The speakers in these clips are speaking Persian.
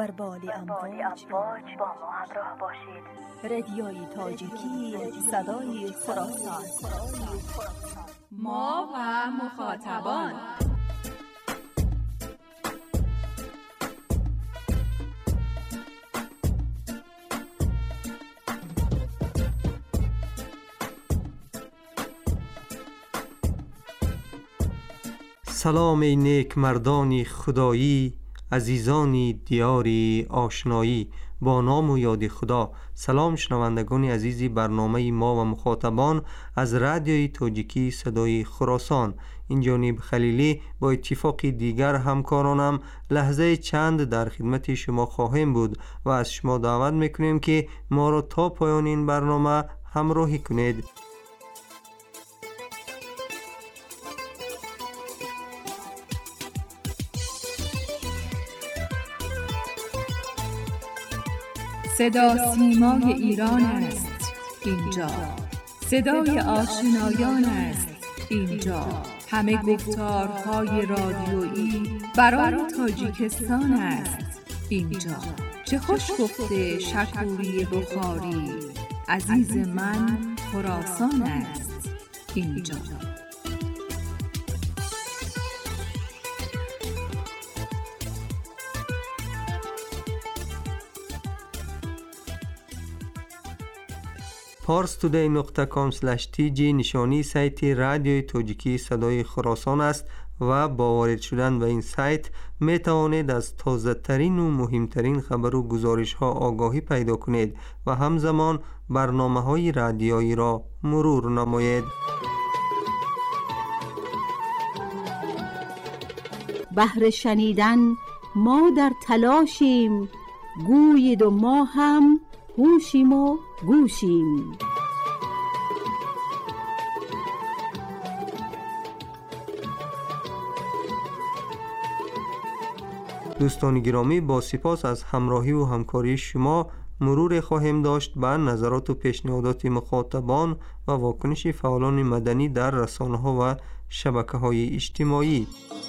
بر بال امواج با ما همراه باشید. رادیوی تاجیکی، صدای خراسان. ما و مخاطبان. سلام ای نیک مردانی خدایی، عزیزانی دیاری آشنایی، با نام و یاد خدا. سلام شنوندگان عزیزی برنامه ما و مخاطبان از رادیوی تاجیکی صدای خراسان. این جانب خلیلی با اتفاق دیگر همکارانم لحظه چند در خدمت شما خواهیم بود و از شما دعوت میکنیم که ما را تا پایان این برنامه همراهی کنید. صدا سیمای ایران است اینجا، صدای آشنایان است اینجا، همه گفتارهای رادیویی برای تاجیکستان است اینجا. چه خوش گفته شکوری بخاری، عزیز من خراسان است اینجا. parstoday.com/tg نشانی سایت رادیوی تاجیکی صدای خراسان است و با وارد شدن به این سایت می توانید از تازه ترین و مهمترین خبر و گزارش ها آگاهی پیدا کنید و همزمان برنامه های رادیویی را مرور نمایید. بهر شنیدن ما در تلاشیم، گویید و ما هم هوشیم و گوشیم. دوستان گرامی، با سپاس از همراهی و همکاری شما مرور خواهیم داشت به نظرات و پیشنهادات مخاطبان و واکنش فعالان مدنی در رسانه‌ها و شبکه‌های اجتماعی.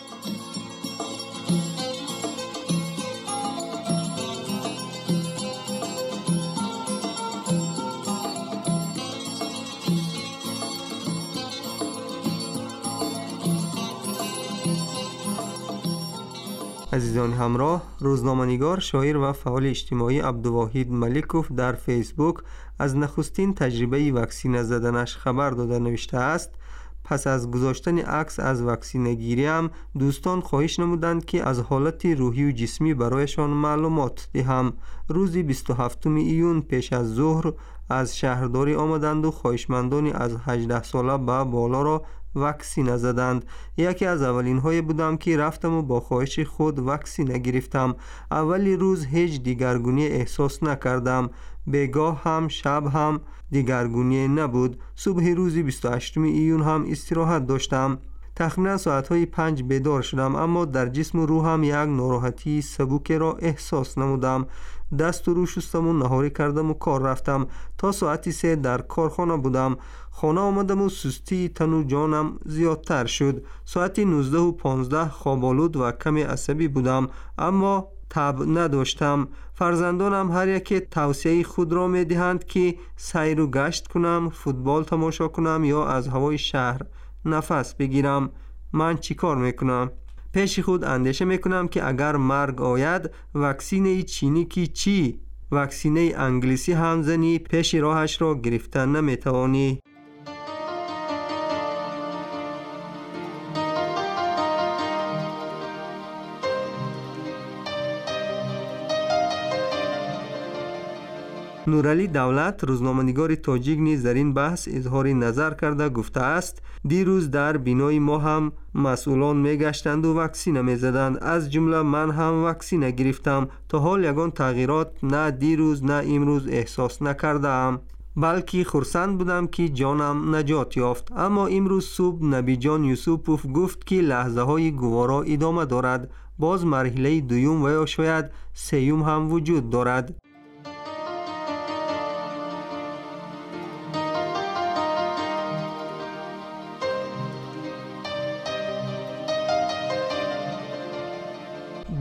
عزیزان همراه، روزنامه‌نگار، شاعر و فعال اجتماعی عبدالواحد ملکوف در فیسبوک از نخستین تجربه واکسینه زدنش خبر داده. نوشته است: پس از گذاشتن عکس از واکسینه گیریم، دوستان خواهش نمودند که از حالت روحی و جسمی برایشان معلومات دهم. روز 27 ایون پیش از ظهر از شهرداری آمدند و خواهشمندانی از 18 ساله به بالا را واکسینه زدند. یکی از اولین های بودم که رفتم و با خواهش خود واکسینه گرفتم. اولی روز هیچ دیگرگونی احساس نکردم، بگاه هم شب هم دیگرگونی نبود. صبح روز 28 ایون هم استراحت داشتم. تقریبا ساعتهای 5 بیدار شدم، اما در جسم و روحم یک ناراحتی سبک را احساس نمودم. دست و رو شستم و نهاری کردم و کار رفتم. تا ساعت 3 در کارخانه بودم. خانه آمدم و سستی تن و جانم زیادتر شد. ساعت 19:15 خوابالود و کمی عصبی بودم، اما تب نداشتم. فرزندانم هر یک توصیه خود را می دهند که سیر و گشت کنم، فوتبال تماشا کنم یا از هوای شهر نفس بگیرم. من چی کار میکنم؟ پیش خود اندیشه میکنم که اگر مرگ آید، واکسینه چینی کی چی؟ واکسینه انگلیسی هم زنی پیش راهش را گرفتن نمیتوانی. نورعلی دولت، روزنامه‌نگار تاجیک، نیز در این بحث اظهار نظر کرده گفته است: دیروز در بینای ما هم مسئولان میگشتند و واکسینه میزدند، از جمله من هم واکسینه گرفتم. تا حال یگان تغییرات نه دیروز نه امروز احساس نکردم، بلکه خرسند بودم که جانم نجات یافت. اما امروز صبح نبی جان یوسفوف گفت که لحظه های گوارا ادامه دارد، باز مرحله دوم و یا شاید سوم هم وجود دارد.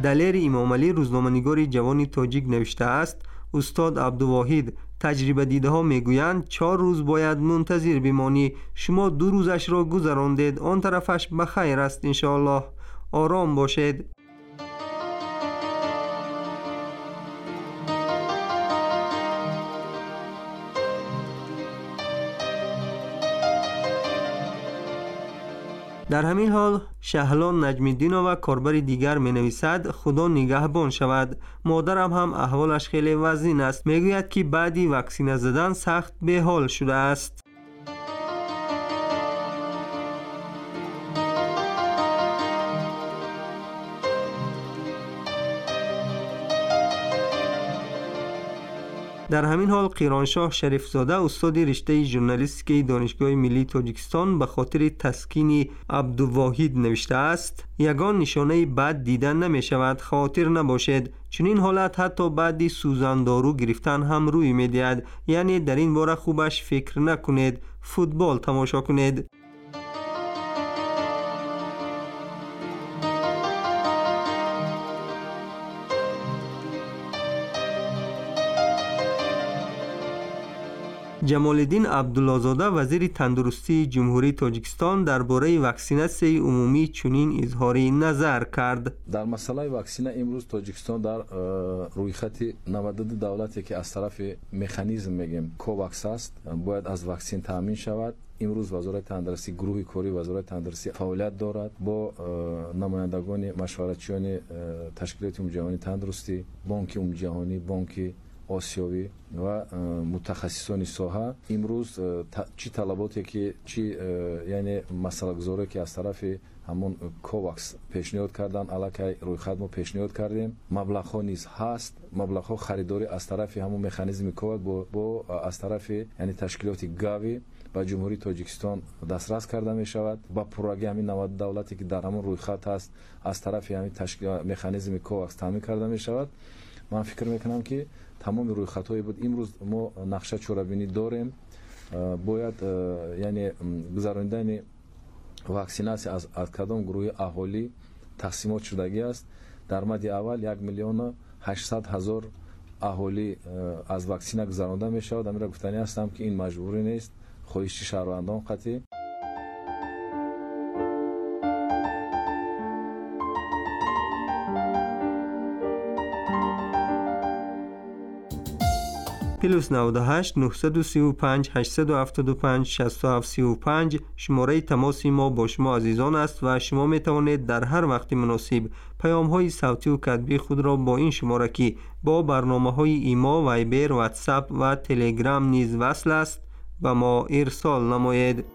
دلیر امامعلی روزنامه‌نگار جوان تاجیک نوشته است استاد عبدالواحد تجربه دیده ها میگویند 4 روز باید منتظر بمانی. شما 2 روزش را گذراندید، آن طرفش بخیر است. انشاءالله آرام باشید. در همین حال شهلان نجمی‌الدینова کاربر دیگر می نویسد خدا نگهبان شود. مادرم هم احوالش خیلی وزین است. میگوید که بعدی واکسینه زدن سخت به حال شده است. در همین حال قیرانشاه شریفزاده استاد رشته ژورنالیستیک دانشگاه ملی تاجیکستان به خاطر تسکین عبدالواحد نوشته است یگان نشانه بد دیدن نمی شود، خاطر نباشد. چون این حالت حتی بعد سوزندارو گرفتن هم روی می دهد. یعنی در این باره خوبش فکر نکنید، فوتبال تماشا کنید. جمالالدین عبدالله‌زاده وزیر تندرستی جمهوری تاجیکستان درباره واکسیناسیون عمومی چنین اظهار نظر کرد. در مسئله واکسینه امروز تاجیکستان در روی خط نودد دولتی که از طرف مکانیزم میگیم کوواکس است باید از واکسین تامین شود. امروز وزارت تندرستی گروه کاری وزارت تندرستی فعالیت دارد با نمایندگان مشورتچیان تشکیلات عمومی جهانی تندرستی، بانک عمومی جهانی، بانک آسیوی و متخصصان ساحه. امروز چی طلباتی که چی یعنی مسئله گذاری که از طرف همون کوواکس پیشنهاد کردن علاقه روی خط ما پیشنهاد کردیم. مبلغ ها نیز هست، مبلغ ها خریداری از طرف همون مکانیزم کوواکس با از طرف یعنی تشکیلات گاوی با جمهوری تاجیکستان دسترس کرده می شود. با پروژه همین نود دولتی که در همون روی خط هست از طرف همین تشکیل مکانیزم کوواکس تامین کرده می شود. من فکر میکنم که تمام روی خطایی بود. امروز ما نقشه چورابینی داریم. باید یعنی گذراندن واکسیناسیون از کدام گروه اهالی تقسیمات شدگی است. در مد اول 1,800,000 اهالی از واکسینه گذرانده می شود. من گفتنی هستم که این مجبوری نیست، خواهش شهروندان قطعی. +98 935 875 6735 شماره تماس ما با شما عزیزان است و شما می توانید در هر وقت مناسب پیام های صوتی و کتبی خود را با این شماره که با برنامه های ایما، وایبر، واتساپ و تلگرام نیز وصل است به ما ارسال نمایید.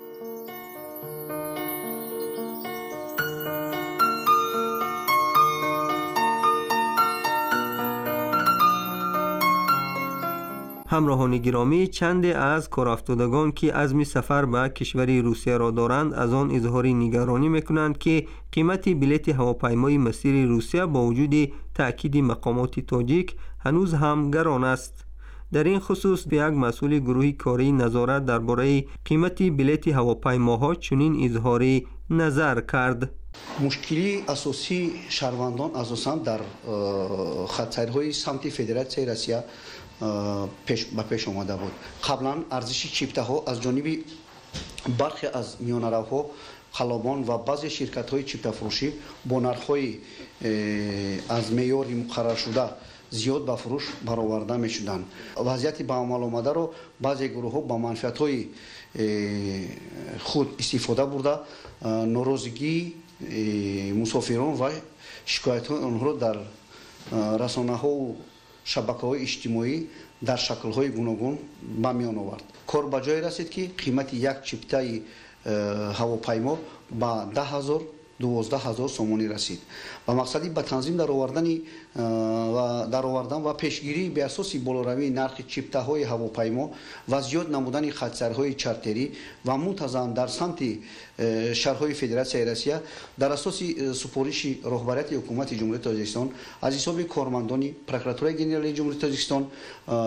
همراهان گرامی، چند از کارافتادگان که عزم سفر به کشور روسیه را دارند از آن اظهار نگرانی میکنند که قیمت بلیط هواپیمای مسیر روسیه با وجود تأکید مقامات تاجیک هنوز هم گران است. در این خصوص به یک مسئول گروه کاری نظارت درباره قیمت بلیط هواپیماها چنین اظهار نظر کرد. مشکلی اساسی شهروندان اساساً در خط‌سیرهای سمت فدراسیای روسیه پیش آمده بود. قبلا ارزش چیپته ها از جانب برخی از میانرو خلبان و بعضی شرکت های چیپته فروشی با نرخ های از معیار مقرر شده زیاد به فروش برآورده می شدند. وضعیت به عمل آمده را بعضی گروه ها با منفعت های خود استفاده برده ناراضگی مسافران و شکایت های آنها را در رسانه ها و شبکه‌های اجتماعی در شکل‌های گوناگون به میان آورد. کار به جای رسید که قیمت یک چیپته هواپیما به 10,000-12,000 سومانی رسید. و مقصدی به تنظیم در آوردن و پیشگیری به اساس بالاروی نرخ چیپته های هواپیما و زیاد نمودن خط‌سیرهای چارتری و منتظم در سمت شهرهای فدراسیای روسیه در اساس سپارش رهبریت حکومت جمهوری تاجیکستان از حساب کارمندان پروکراتورای گنرالی جمهوری تاجیکستان،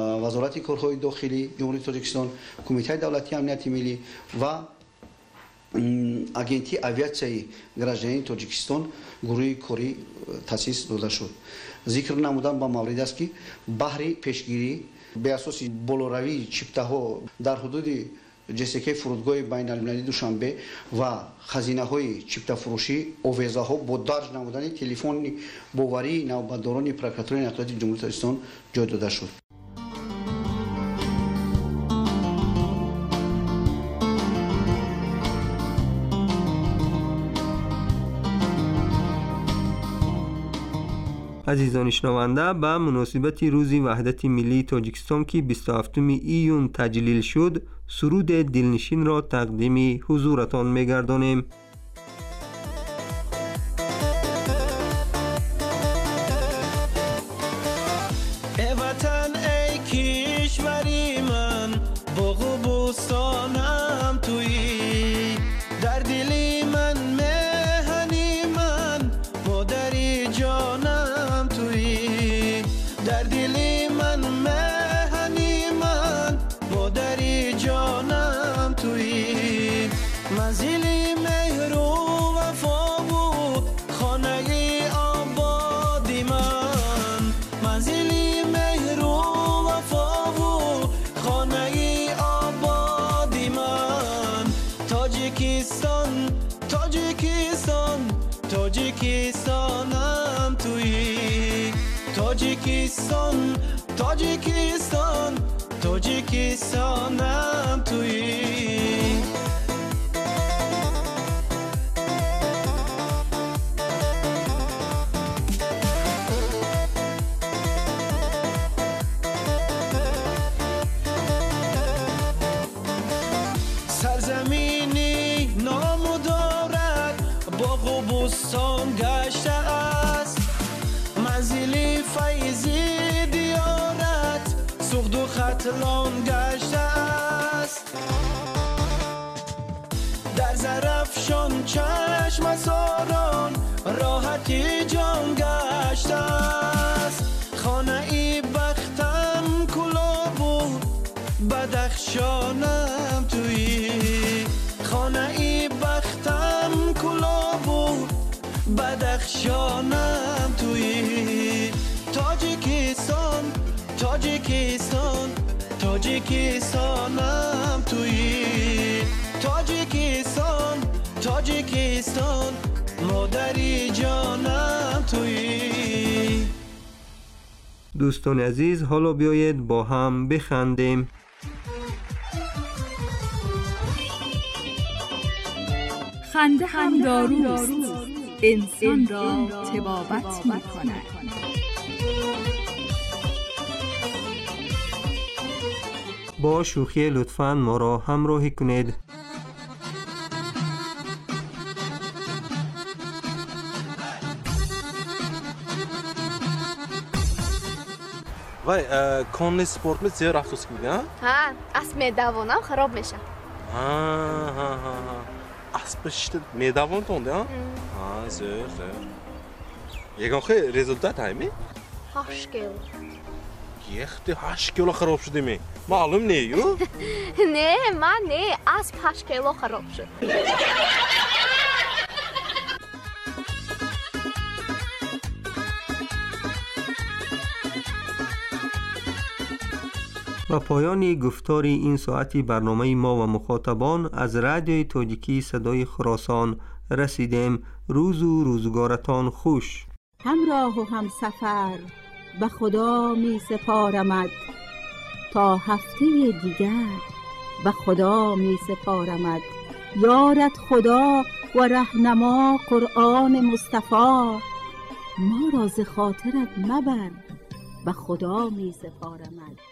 وزارت کارهای داخلی جمهوری تاجیکستان، کمیته دولتی امنیت ملی و агентии авиатсияи гражданини Тоҷикистон гурӯҳи корӣ таъсис дода шуд. зикр намудан ба маврид аст ки баҳри пешгирӣ бе асоси болоравии чиптаҳо дар ҳудуди ҷск фурудгоҳи байналмилалии Душанбе ва хазинаҳои чиптафурӯшӣ овезаҳо бо дарҷ намудани телефони боварии навбатдорони прокуратураи нақлиёти ҷумҳурии Тоҷикистон ҷой дода шуд. عزیزان شنونده، به مناسبت روز وحدت ملی تاجیکستان که 27 ایون تجلیل شد، سرود دلنشین را تقدیم حضورتان می‌گردانیم. ای وطن ای کشوری من، باغ و بوستانم تویی، در دلی من مهنی من، مادری جانم تویی، در دلی من مهنی من، مادری جانم تویی، منزلی مهر و وفا و خانه آبادی من، منزلی مهر و وفا و خانه آبادی من، تاجیکستان تاجیکستان تاجیکستانم تویی، تاجیکستان تاجیکستان تاجیکستانم تویی. سرزمینی نامو دارد، باغ و بوستان گشته است، منزلی فیضی دیارت، سوخت و ختلان گشته است، در زرفشان چشم ساران راحتی جان گشته است، خانه ای بختم کلا بود بدخشانم تویی، خانه ای بختم کلا بود بدخشانم تویی، تاجیکستان تاجیکستان تاجیکستانم تویی، تاجیکستان تاجیکستان مادری جانم تویی. دوستان عزیز، حالا بیایید با هم بخندیم. خنده هم داروست، انسان را طبابت می‌کند. با شوخی لطفاً ما را همراهی کنید. وای کانال سپورت میت زیاد افسوس میدن؟ ها اسم دوانم خراب میشه. ها اسب شت میدوان تونده ها؟ زر یکان خیلی رزولتات همی؟ 8 کیلو. یختی 8 کیلو خراب شده می؟ معلوم نیو؟ نه من نه اسب 8 کیلو خراب شد. و پایان گفتار این ساعتی برنامه ما و مخاطبان از رادیوی تاجیکی صدای خراسان رسیدیم. روز و روزگارتان خوش. همراه و هم سفر به خدا می سپارمد، تا هفته دیگر به خدا می سپارمد. یارت خدا و رهنما قرآن مصطفی، ما را ز خاطرت مبر به خدا می سپارمد.